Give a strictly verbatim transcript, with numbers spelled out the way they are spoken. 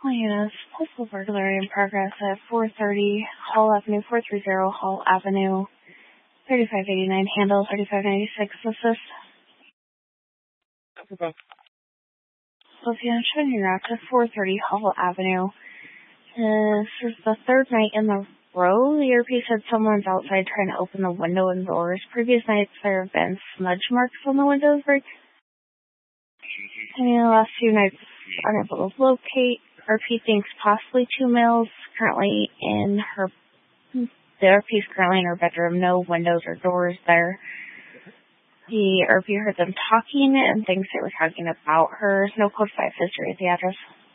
Hyenas, postal burglary in progress at four thirty Hall Avenue, four thirty Hall Avenue, thirty-five eighty-nine handle, thirty-five ninety-six assist. Okay. Sophia, showing your route to four thirty Hall Avenue. This is the third night in the row. The earpiece said someone's outside trying to open the window and doors. Previous nights there have been smudge marks on the windows break. And in the last few nights, unable to locate. R P thinks possibly two males currently in her, the R P is currently in her bedroom, no windows or doors there. The R P heard them talking and thinks they were talking about her. No code five history at the address.